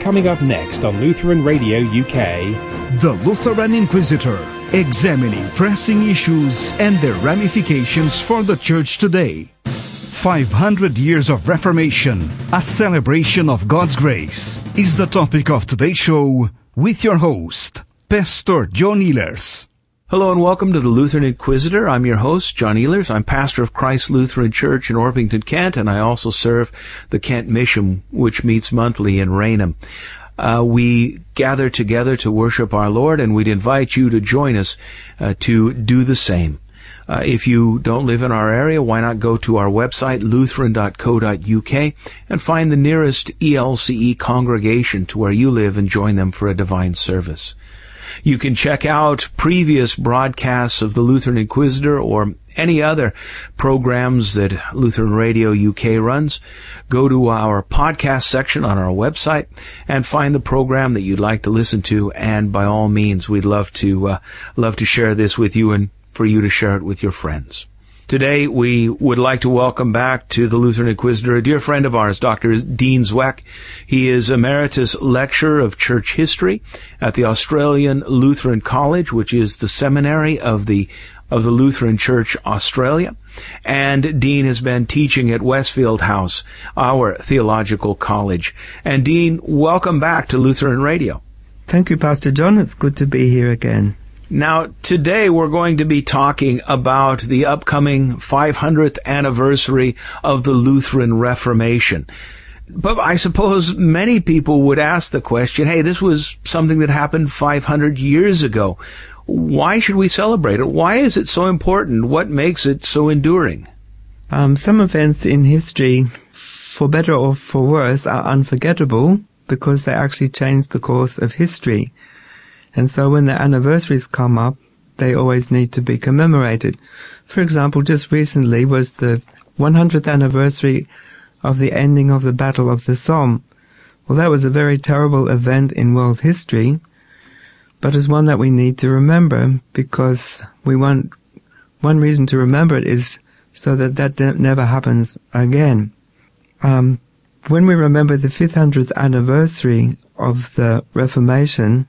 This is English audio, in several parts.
Coming up next on Lutheran Radio UK, The Lutheran Inquisitor, examining pressing issues and their ramifications for the Church today. 500 years of Reformation, a celebration of God's grace, is the topic of today's show with your host, Pastor John Ehlers. Hello and welcome to the Lutheran Inquisitor. I'm your host, John Ehlers. I'm pastor of Christ Lutheran Church in Orpington, Kent, and I also serve the Kent Mission, which meets monthly in Raynham. We gather together to worship our Lord, and we'd invite you to join us to do the same. If you don't live in our area, why not go to our website, lutheran.co.uk, and find the nearest ELCE congregation to where you live and join them for a divine service. You can check out previous broadcasts of the Lutheran Inquisitor or any other programs that Lutheran Radio UK runs. Go to our podcast section on our website and find the program that you'd like to listen to. And by all means, we'd love to share this with you and for you to share it with your friends. Today, we would like to welcome back to the Lutheran Inquisitor a dear friend of ours, Dr. Dean Zweck. He is Emeritus Lecturer of Church History at the Australian Lutheran College, which is the seminary of the Lutheran Church Australia. And Dean has been teaching at Westfield House, our theological college. And Dean, welcome back to Lutheran Radio. Thank you, Pastor John. It's good to be here again. Now, today we're going to be talking about the upcoming 500th anniversary of the Lutheran Reformation. But I suppose many people would ask the question, hey, this was something that happened 500 years ago. Why should we celebrate it? Why is it so important? What makes it so enduring? Some events in history, for better or for worse, are unforgettable because they actually change the course of history. And so when the anniversaries come up, they always need to be commemorated. For example, just recently was the 100th anniversary of the ending of the Battle of the Somme. Well, that was a very terrible event in world history, but it's one that we need to remember because one reason to remember it is so that never happens again. When we remember the 500th anniversary of the Reformation,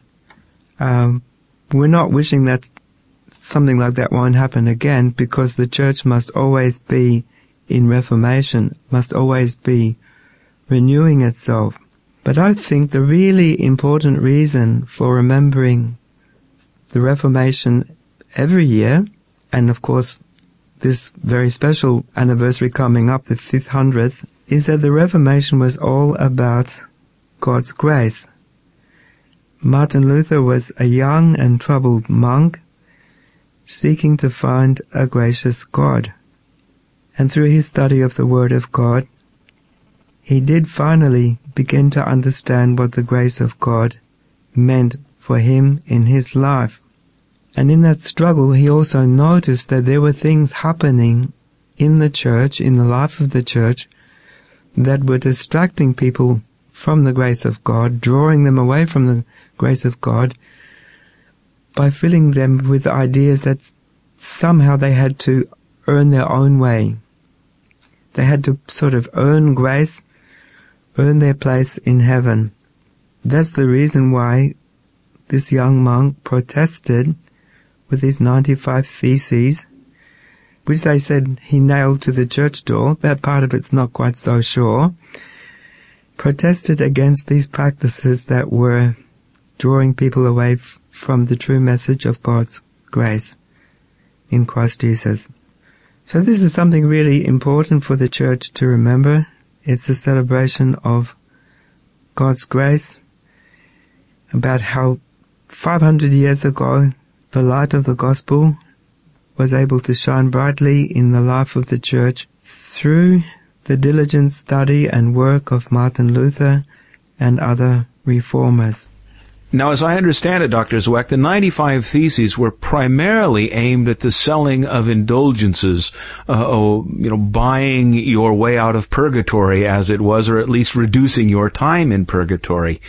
we're not wishing that something like that won't happen again because the Church must always be in Reformation, must always be renewing itself. But I think the really important reason for remembering the Reformation every year, and of course this very special anniversary coming up, the 500th, is that the Reformation was all about God's grace. Martin Luther was a young and troubled monk seeking to find a gracious God. And through his study of the Word of God, he did finally begin to understand what the grace of God meant for him in his life. And in that struggle, he also noticed that there were things happening in the church, in the life of the church, that were distracting people from the grace of God, drawing them away from the grace of God by filling them with ideas that somehow they had to earn their own way. They had to sort of earn grace, earn their place in heaven. That's the reason why this young monk protested with his 95 Theses, which they said he nailed to the church door. That part of it's not quite so sure. Protested against these practices that were drawing people away from the true message of God's grace in Christ Jesus. So this is something really important for the church to remember. It's a celebration of God's grace, about how 500 years ago the light of the gospel was able to shine brightly in the life of the church through the diligent study and work of Martin Luther and other reformers. Now, as I understand it, Dr. Zweck, the 95 Theses were primarily aimed at the selling of indulgences, buying your way out of purgatory, as it was, or at least reducing your time in purgatory.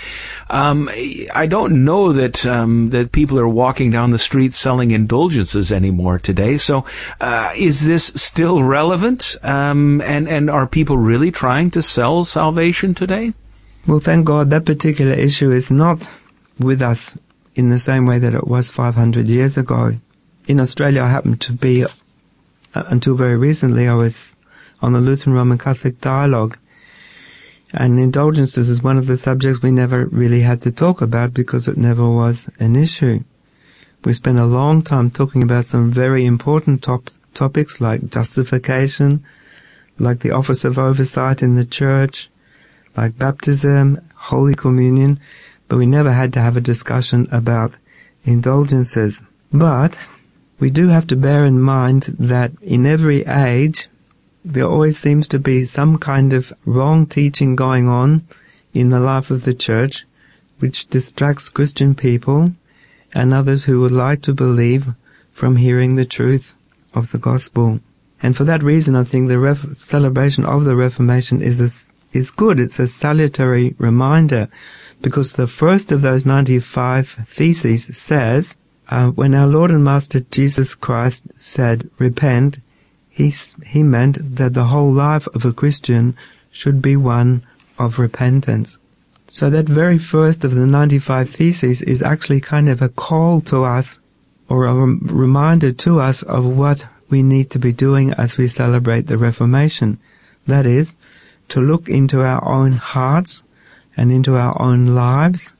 I don't know that people are walking down the street selling indulgences anymore today. So, is this still relevant? And are people really trying to sell salvation today? Well, thank God that particular issue is not with us in the same way that it was 500 years ago. In Australia, I happened to be, until very recently, I was on the Lutheran Roman Catholic dialogue. And indulgences is one of the subjects we never really had to talk about because it never was an issue. We spent a long time talking about some very important topics like justification, like the office of oversight in the church, like baptism, Holy Communion, but we never had to have a discussion about indulgences. But we do have to bear in mind that in every age, there always seems to be some kind of wrong teaching going on in the life of the church, which distracts Christian people and others who would like to believe from hearing the truth of the gospel. And for that reason, I think the celebration of the Reformation is good. It's a salutary reminder, because the first of those 95 theses says, when our Lord and Master Jesus Christ said, repent, he meant that the whole life of a Christian should be one of repentance. So that very first of the 95 theses is actually kind of a call to us, or a reminder to us of what we need to be doing as we celebrate the Reformation. That is, to look into our own hearts and into our own lives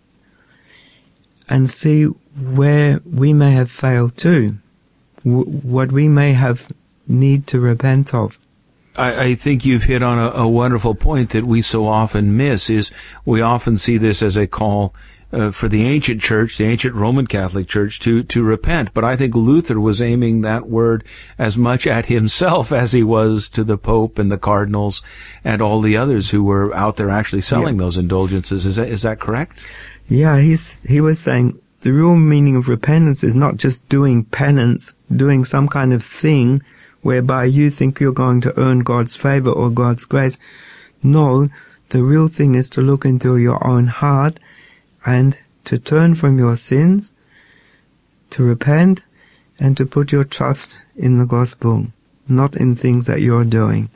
and see where we may have failed too, what we may have need to repent of. I think you've hit on a wonderful point that we so often miss. Is we often see this as a call for the ancient church, the ancient Roman Catholic Church, to repent. But I think Luther was aiming that word as much at himself as he was to the Pope and the cardinals and all the others who were out there actually selling those indulgences. Is that correct? Yeah, he was saying the real meaning of repentance is not just doing penance, doing some kind of thing whereby you think you're going to earn God's favor or God's grace. No, the real thing is to look into your own heart and to turn from your sins, to repent, and to put your trust in the gospel, not in things that you're doing.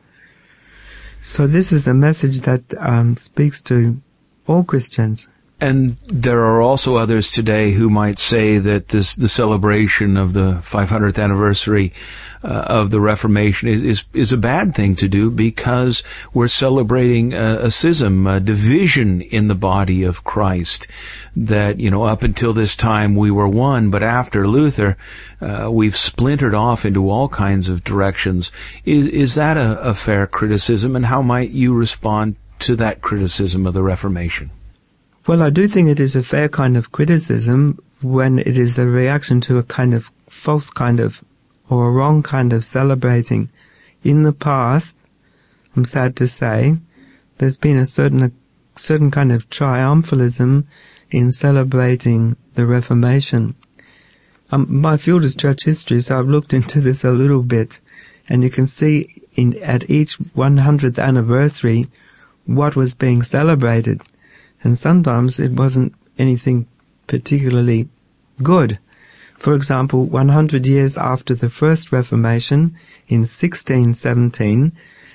So this is a message that speaks to all Christians. And there are also others today who might say that the celebration of the 500th anniversary of the Reformation is a bad thing to do, because we're celebrating a schism, a division in the body of Christ. That, up until this time we were one, but after Luther, we've splintered off into all kinds of directions. Is that a fair criticism, and how might you respond to that criticism of the Reformation? Well, I do think it is a fair kind of criticism when it is a reaction to a kind of false kind of or a wrong kind of celebrating. In the past, I'm sad to say, there's been a certain kind of triumphalism in celebrating the Reformation. My field is church history, so I've looked into this a little bit, and you can see at each 100th anniversary what was being celebrated. And sometimes it wasn't anything particularly good. For example, 100 years after the First Reformation, in 1617,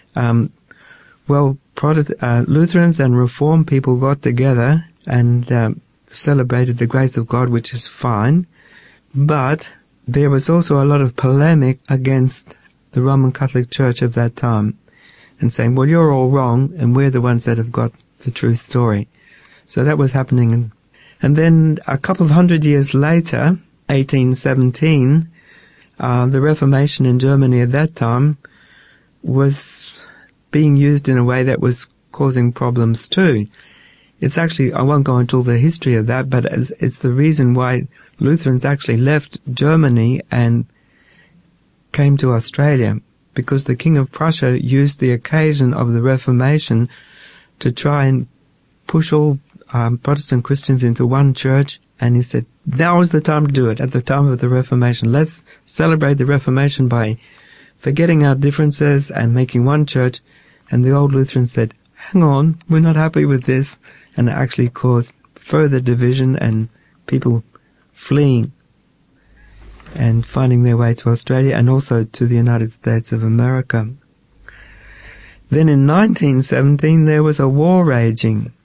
Lutherans and Reformed people got together and celebrated the grace of God, which is fine. But there was also a lot of polemic against the Roman Catholic Church of that time, and saying, well, you're all wrong, and we're the ones that have got the true story. So that was happening. And then a couple of hundred years later, 1817, the Reformation in Germany at that time was being used in a way that was causing problems too. It's actually, I won't go into all the history of that, but it's the reason why Lutherans actually left Germany and came to Australia, because the King of Prussia used the occasion of the Reformation to try and push all Protestant Christians into one church, and he said, now is the time to do it, at the time of the Reformation. Let's celebrate the Reformation by forgetting our differences and making one church. And the old Lutherans said, hang on, we're not happy with this, and it actually caused further division and people fleeing and finding their way to Australia and also to the United States of America. Then in 1917 there was a war raging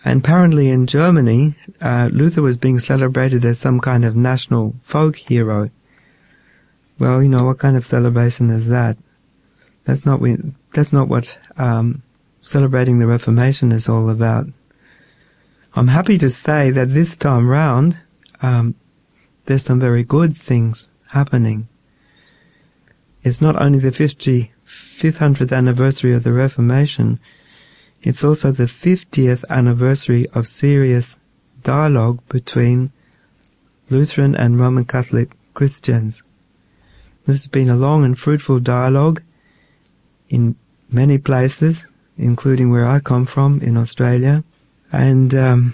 And apparently in Germany, Luther was being celebrated as some kind of national folk hero. Well, you know, what kind of celebration is that? That's not what celebrating the Reformation is all about. I'm happy to say that this time round, there's some very good things happening. It's not only the 500th anniversary of the Reformation, it's also the 50th anniversary of serious dialogue between Lutheran and Roman Catholic Christians. This has been a long and fruitful dialogue in many places, including where I come from in Australia. And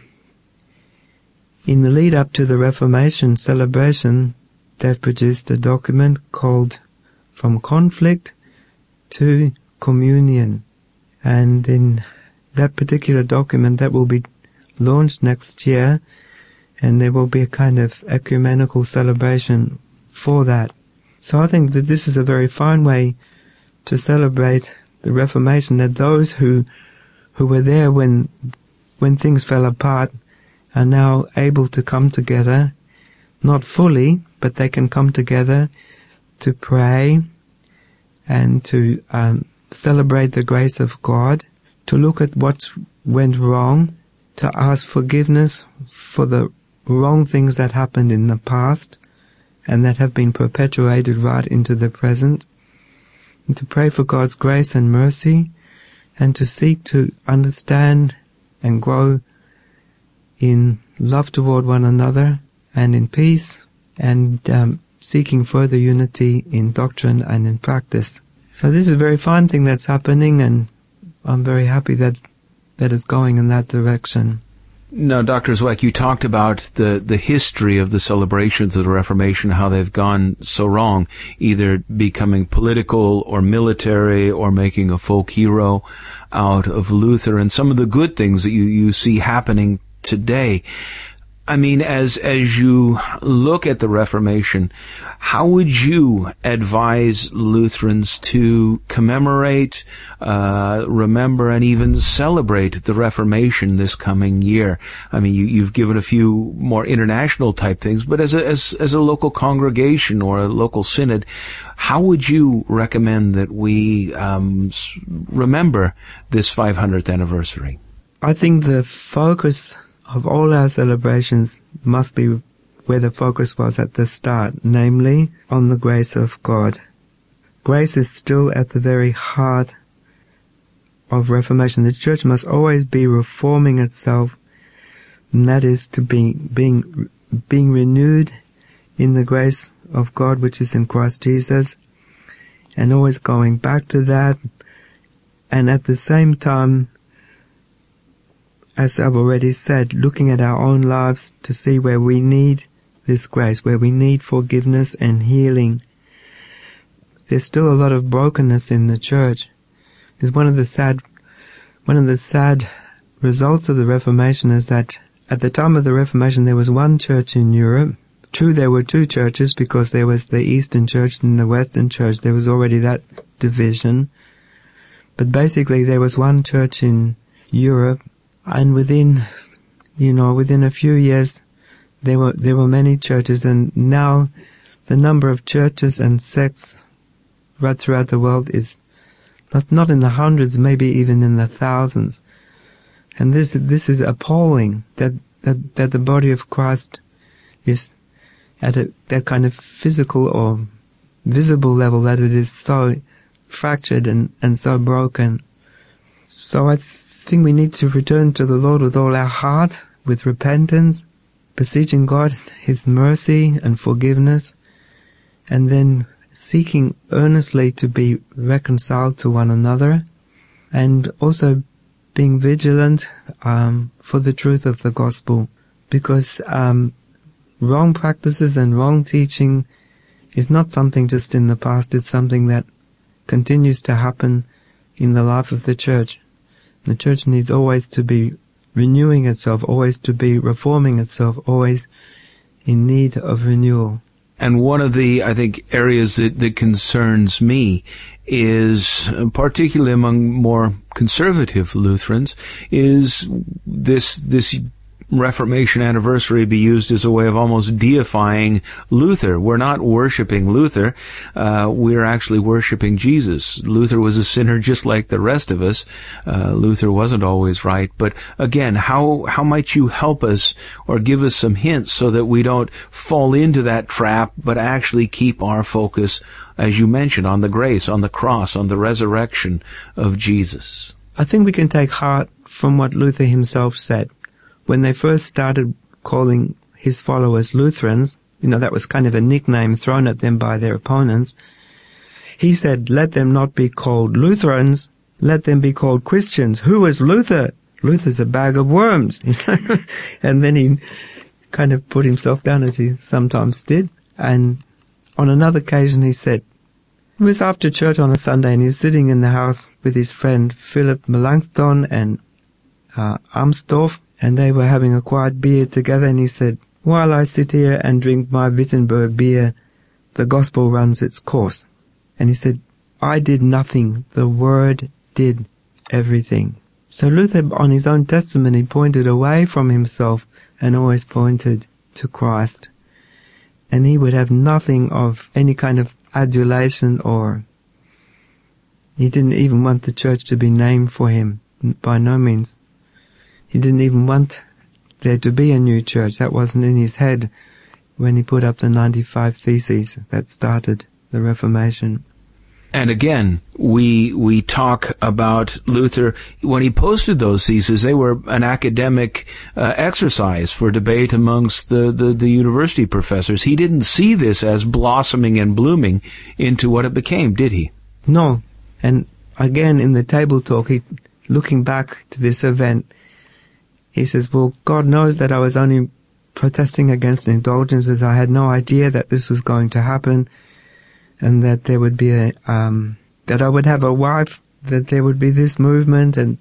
in the lead up to the Reformation celebration, they've produced a document called From Conflict to Communion. And in that particular document, that will be launched next year, and there will be a kind of ecumenical celebration for that. So I think that this is a very fine way to celebrate the Reformation, that those who were there when things fell apart are now able to come together, not fully, but they can come together to pray and to celebrate the grace of God, to look at what went wrong, to ask forgiveness for the wrong things that happened in the past and that have been perpetuated right into the present, and to pray for God's grace and mercy, and to seek to understand and grow in love toward one another and in peace, and seeking further unity in doctrine and in practice. So this is a very fine thing that's happening, and I'm very happy that it's going in that direction. Now, Dr. Zweck, you talked about the history of the celebrations of the Reformation, how they've gone so wrong, either becoming political or military or making a folk hero out of Luther, and some of the good things that you see happening today. I mean, as you look at the Reformation, how would you advise Lutherans to commemorate, remember, and even celebrate the Reformation this coming year? I mean, you've given a few more international type things, but as a local congregation or a local synod, how would you recommend that we remember this 500th anniversary? I think the focus of all our celebrations must be where the focus was at the start, namely on the grace of God. Grace is still at the very heart of Reformation. The Church must always be reforming itself, and that is to being renewed in the grace of God which is in Christ Jesus, and always going back to that, and at the same time, as I've already said, looking at our own lives to see where we need this grace, where we need forgiveness and healing. There's still a lot of brokenness in the church. It's one of the sad results of the Reformation is that at the time of the Reformation there was one church in Europe. True, there were two churches because there was the Eastern Church and the Western Church. There was already that division. But basically there was one church in Europe. And within a few years, there were many churches, and now the number of churches and sects right throughout the world is not in the hundreds, maybe even in the thousands. And this is appalling that the body of Christ is at that kind of physical or visible level, that it is so fractured and so broken. So I think we need to return to the Lord with all our heart, with repentance, beseeching God His mercy and forgiveness, and then seeking earnestly to be reconciled to one another, and also being vigilant for the truth of the gospel, because wrong practices and wrong teaching is not something just in the past, it's something that continues to happen in the life of the church. The church needs always to be renewing itself, always to be reforming itself, always in need of renewal. And one of the, I think, areas that concerns me is, particularly among more conservative Lutherans, is this Reformation anniversary be used as a way of almost deifying Luther. We're not worshiping Luther. We're actually worshiping Jesus. Luther was a sinner just like the rest of us. Luther wasn't always right. But again, how might you help us or give us some hints so that we don't fall into that trap, but actually keep our focus, as you mentioned, on the grace, on the cross, on the resurrection of Jesus? I think we can take heart from what Luther himself said. When they first started calling his followers Lutherans, that was kind of a nickname thrown at them by their opponents. He said, let them not be called Lutherans, let them be called Christians. Who is Luther? Luther's a bag of worms. And then he kind of put himself down, as he sometimes did. And on another occasion he said, he was after church on a Sunday and he was sitting in the house with his friend Philip Melanchthon and Amsdorff, and they were having a quiet beer together, and he said, while I sit here and drink my Wittenberg beer, the gospel runs its course. And he said, I did nothing, the Word did everything. So Luther, on his own testimony, pointed away from himself and always pointed to Christ. And he would have nothing of any kind of adulation, or he didn't even want the church to be named for him, by no means. He didn't even want there to be a new church. That wasn't in his head when he put up the 95 Theses that started the Reformation. And again, we talk about Luther. When he posted those theses, they were an academic exercise for debate amongst the university professors. He didn't see this as blossoming and blooming into what it became, did he? No. And again, in the table talk, looking back to this event, he says, well, God knows that I was only protesting against indulgences. I had no idea that this was going to happen, and that there would be that I would have a wife, that there would be this movement, and,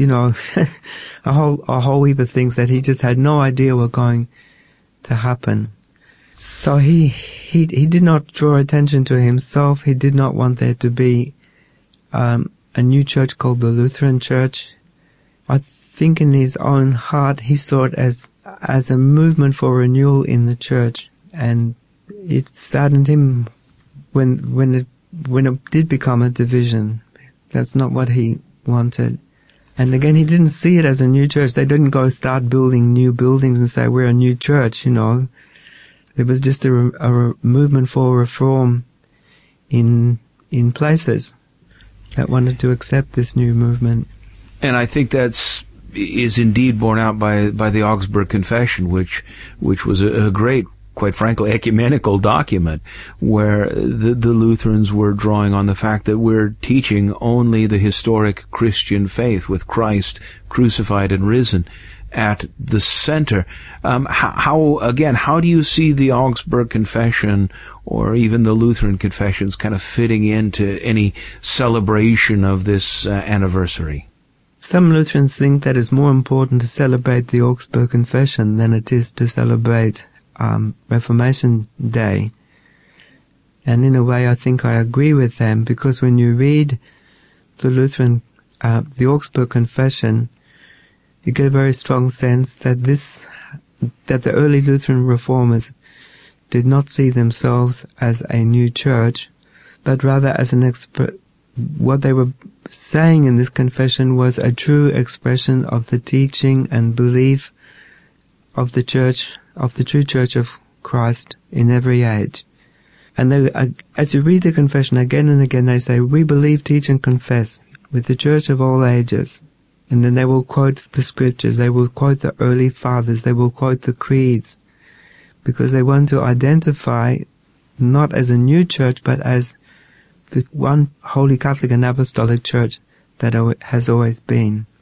a whole heap of things that he just had no idea were going to happen. So he did not draw attention to himself. He did not want there to be a new church called the Lutheran Church. I think in his own heart he saw it as a movement for renewal in the church, and it saddened him when it did become a division. That's not what he wanted. And again, he didn't see it as a new church. They didn't go start building new buildings and say, we're a new church, It was just a movement for reform in places that wanted to accept this new movement. And I think is indeed borne out by the Augsburg Confession, which was a great, quite frankly, ecumenical document, where the Lutherans were drawing on the fact that we're teaching only the historic Christian faith with Christ crucified and risen at the center. How do you see the Augsburg Confession or even the Lutheran confessions kind of fitting into any celebration of this anniversary? Some Lutherans think that it's more important to celebrate the Augsburg Confession than it is to celebrate Reformation Day. And in a way, I think I agree with them, because when you read the Augsburg Confession, you get a very strong sense that the early Lutheran reformers did not see themselves as a new church, but rather as what they were saying in this confession was a true expression of the teaching and belief of the church, of the true church of Christ in every age. And as you read the confession again and again, they say, we believe, teach, and confess with the church of all ages. And then they will quote the scriptures, they will quote the early fathers, they will quote the creeds, because they want to identify not as a new church, but as the one Holy Catholic and Apostolic Church that has always been.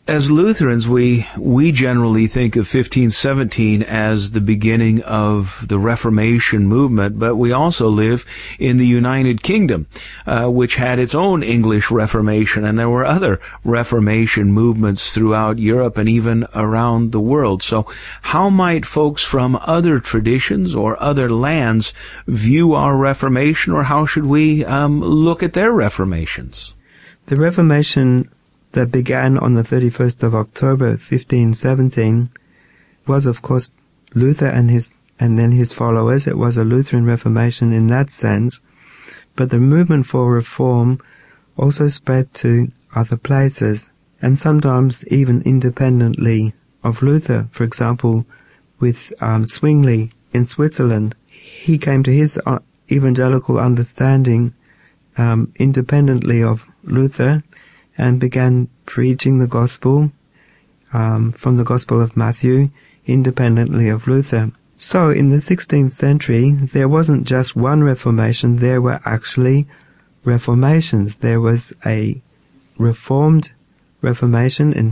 as Lutherans, we generally think of 1517 as the beginning of the Reformation movement, but we also live in the United Kingdom, which had its own English Reformation, and there were other Reformation movements throughout Europe and even around the world. So how might folks from other traditions or other lands view our Reformation, or how should we look at their Reformations? The Reformation that began on the 31st of October 1517 was, of course, Luther and then his followers. It was a Lutheran Reformation in that sense, but the movement for reform also spread to other places, and sometimes even independently of Luther. For example, with Zwingli in Switzerland, he came to his evangelical understanding independently of Luther, and began preaching the gospel from the Gospel of Matthew independently of Luther. So in the 16th century, there wasn't just one Reformation, there were actually Reformations. There was a Reformed Reformation in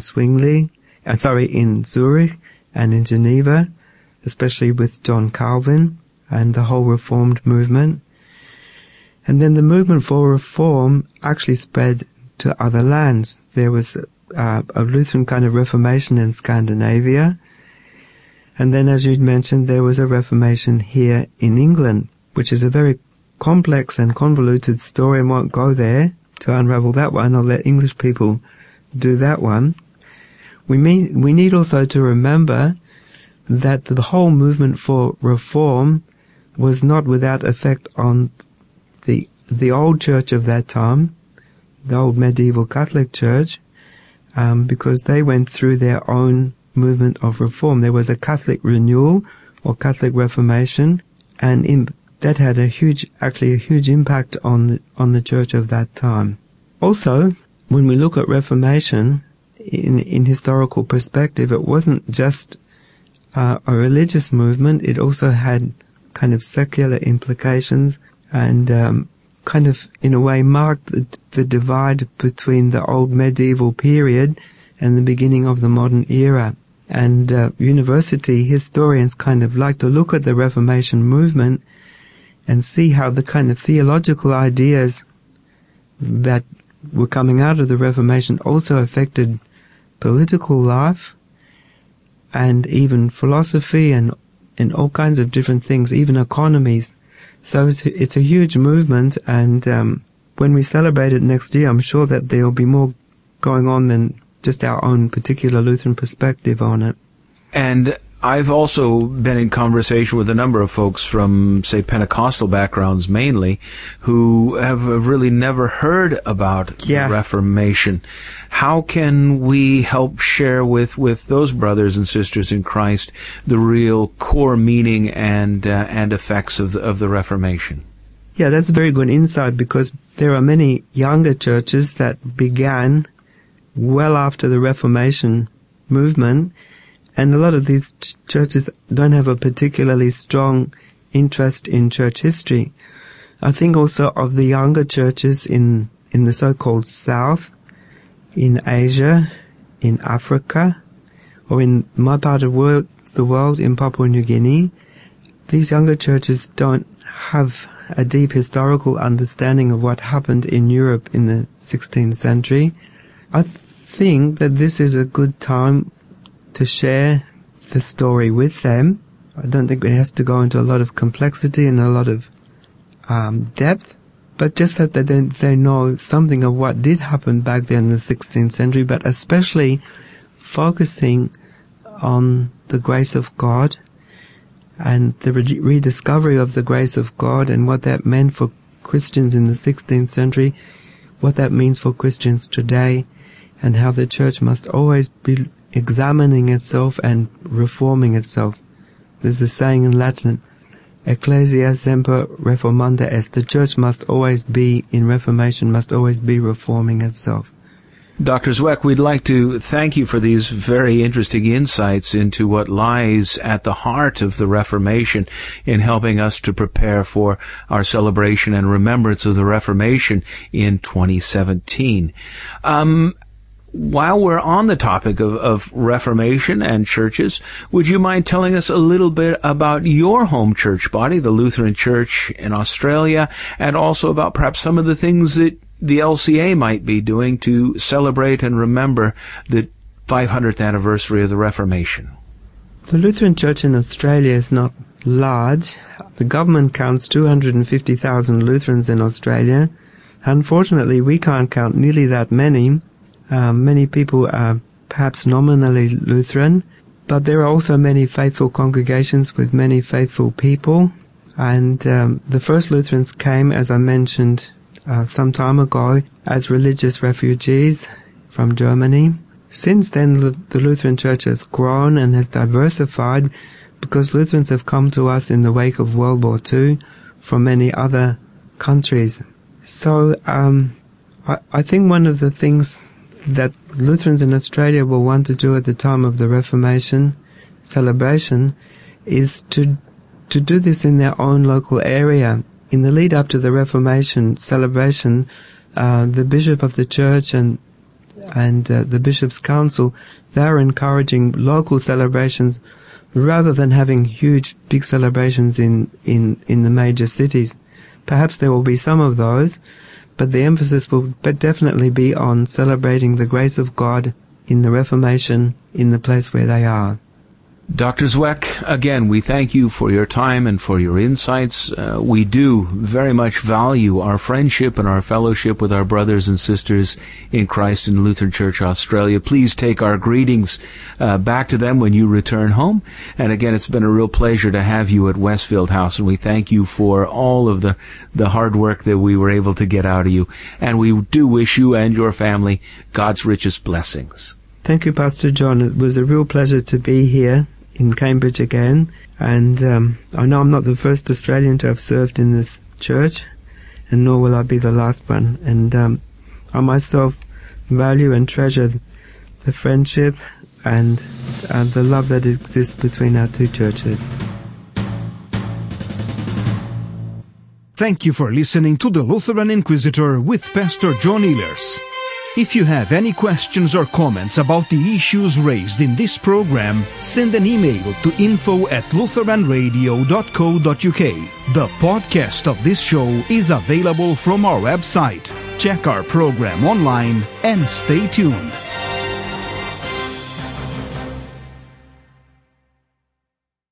in Zurich and in Geneva, especially with John Calvin and the whole Reformed movement. And then the movement for reform actually spread to other lands. There was a Lutheran kind of Reformation in Scandinavia. And then, as you'd mentioned, there was a Reformation here in England, which is a very complex and convoluted story, and won't go there to unravel that one. I'll let English people do that one. We need also to remember that the whole movement for reform was not without effect on the old church of that time, the old medieval Catholic Church, because they went through their own movement of reform. There was a Catholic renewal or Catholic Reformation, and that had a huge impact on the church of that time. Also, when we look at Reformation in historical perspective, it wasn't just a religious movement. It also had kind of secular implications, and kind of, in a way, marked the divide between the old medieval period and the beginning of the modern era. And university historians kind of like to look at the Reformation movement and see how the kind of theological ideas that were coming out of the Reformation also affected political life and even philosophy and all kinds of different things, even economies. So it's a huge movement, and when we celebrate it next year, I'm sure that there'll be more going on than just our own particular Lutheran perspective on it. And I've also been in conversation with a number of folks from, say, Pentecostal backgrounds mainly, who have really never heard about the Reformation. How can we help share with those brothers and sisters in Christ the real core meaning and effects of the Reformation? Yeah, that's a very good insight, because there are many younger churches that began well after the Reformation movement, and a lot of these churches don't have a particularly strong interest in church history. I think also of the younger churches in the so-called South, in Asia, in Africa, or in my part of the world, in Papua New Guinea. These younger churches don't have a deep historical understanding of what happened in Europe in the 16th century. I think that this is a good time to share the story with them. I don't think it has to go into a lot of complexity and a lot of depth, but just that they know something of what did happen back then in the 16th century, but especially focusing on the grace of God and the rediscovery of the grace of God and what that meant for Christians in the 16th century, what that means for Christians today, and how the church must always be examining itself and reforming itself. There's a saying in Latin, Ecclesia semper reformanda est. The church must always be in reformation, must always be reforming itself. Dr. Zweck, we'd like to thank you for these very interesting insights into what lies at the heart of the Reformation in helping us to prepare for our celebration and remembrance of the Reformation in 2017. while we're on the topic of Reformation and churches, would you mind telling us a little bit about your home church body, the Lutheran Church in Australia, and also about perhaps some of the things that the LCA might be doing to celebrate and remember the 500th anniversary of the Reformation? The Lutheran Church in Australia is not large. The government counts 250,000 Lutherans in Australia. Unfortunately, we can't count nearly that many. Many people are perhaps nominally Lutheran, but there are also many faithful congregations with many faithful people. And the first Lutherans came, as I mentioned some time ago, as religious refugees from Germany. Since then, the Lutheran Church has grown and has diversified because Lutherans have come to us in the wake of World War II from many other countries. So I think one of the things that Lutherans in Australia will want to do at the time of the Reformation celebration is to do this in their own local area. In the lead up to the Reformation celebration, the Bishop of the Church and the Bishop's Council, they're encouraging local celebrations rather than having huge, big celebrations in the major cities. Perhaps there will be some of those, but the emphasis will definitely be on celebrating the grace of God in the Reformation in the place where they are. Dr. Zweck, again, we thank you for your time and for your insights. We do very much value our friendship and our fellowship with our brothers and sisters in Christ in Lutheran Church Australia. Please take our greetings back to them when you return home. And again, it's been a real pleasure to have you at Westfield House, and we thank you for all of the hard work that we were able to get out of you. And we do wish you and your family God's richest blessings. Thank you, Pastor John. It was a real pleasure to be here in Cambridge again, and I know I'm not the first Australian to have served in this church, and nor will I be the last one. And I myself value and treasure the friendship and the love that exists between our two churches. Thank you for listening to the Lutheran Inquisitor with Pastor John Ehlers. If you have any questions or comments about the issues raised in this program, send an email to info@lutheranradio.co.uk. The podcast of this show is available from our website. Check our program online and stay tuned.